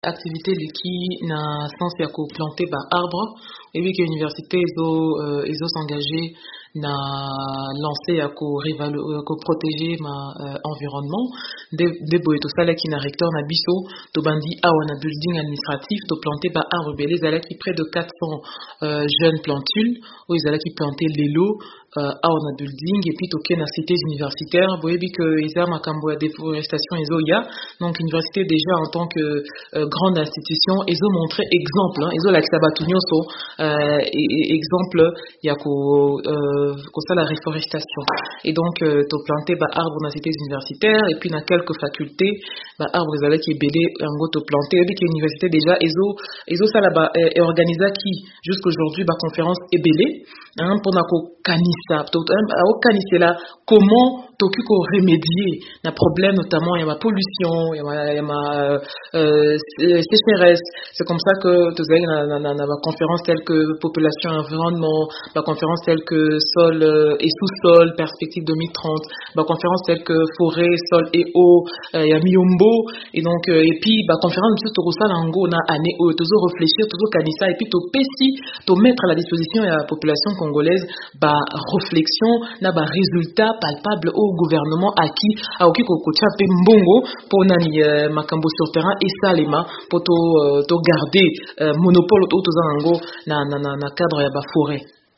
activité qui n'a sens ya ko planter ba arbre et puis que l'université ils ont s'engagé na lancer ya ko protéger ma environnement de boye to sala qui na recteur na biso to bandi awa na building administratif to planter ba arbre belé zala qui près de 400 jeunes plantules ou ils qui planter l'élo awa na building et puis to na cité universitaire boye bi que ils a makambo ya déforestation ya donc université déjà en tant que grande institution ils ont montré exemple ils ont l'accès à batunyoso exemple il y a ça la réforestation et donc to planter ba arbre dans cité universitaire et puis dans quelques facultés ba arbre zala qui belé ngo to planter et puis que université déjà ils ont ça là-bas organisé qui jusqu'aujourd'hui ba conférence est belé pour na ko kanisa to au kanisa là comment toki ko remédier na problème notamment il y a ma pollution il y a ma sécheresse. C'est comme ça que tu as na conférence telle que population environnement, ma conférence telle que sol et sous-sol perspective 2030, ma conférence telle que forêt, sol et eau, il y a miombo et donc et puis ma conférence juste au ça lango na année toujours réfléchir toujours kanisa et puis to pesi to mettre à la disposition de la population congolaise ba réflexion na ba résultat palpable au gouvernement acquis a oki ko pe mbongo pour nani makambo sur terrain et salema pour to garder monopole autour de zango na cadre ya ba forêt.